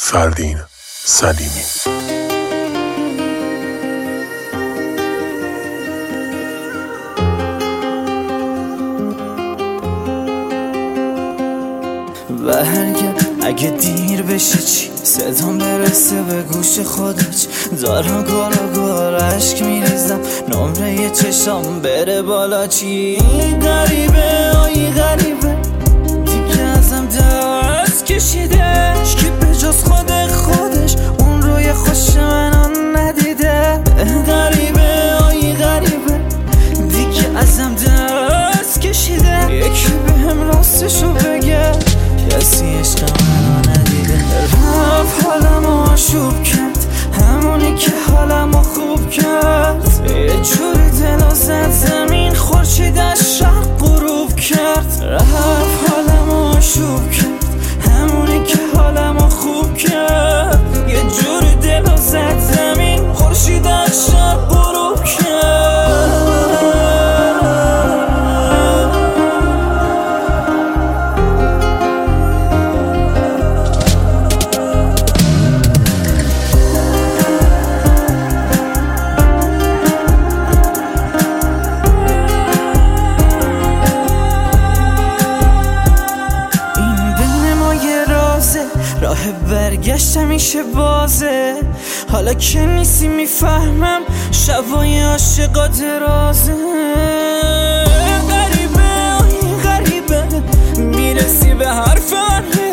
فردین سلیمی. برگرد اگه دیر بشه چی، صدام برسه به گوش خودت. دارم گار عشق میریزم، نمره چشام بره بالا. چی غریبه آی غریبه، دیگه ازم دست کشیده که به جز خودش اون روی خوش منو ندیده. غریبه آی غریبه، دیگه ازم دست کشیده. یکی بهم راستشو بگه، کسی عشق منو ندیده. رفت حالمو آشوب کرد، همونی که حالمو خوب کرد. یه جوری دلو زد زمین، خورشید از شرق غروب کرد. رفت حالمو آشوب کرد، همونی که حالمو خوب کرد. یه جوری دلو زد زمین، خورشید از شرق غروب کرد. راه برگشت همیشه بازه، حالا که نیستی میفهمم شبای عاشقا درازه. غریبه آی غریبه، میرسی به حرف من